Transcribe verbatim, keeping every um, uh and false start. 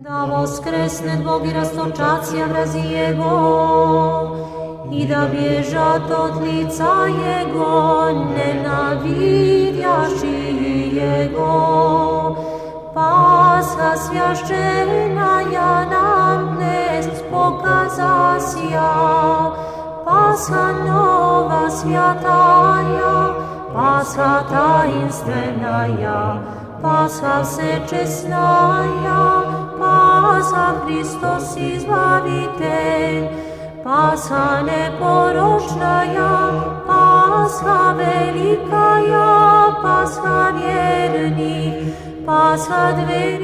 Da voskresne Bog i rastočacija vrazi Jego i da bježat od lica Jego nenavidjaši Jego. Pasha svjašćena ja nam dnes pokazasija, Pasha nova svjataja, Pasha tajinstvenaja, Pasha všečesnaja, Pasha Hristos izbavitelj, Pasha neporočnaja, Pasha velikaja, Pasha vjernih, Pasha dve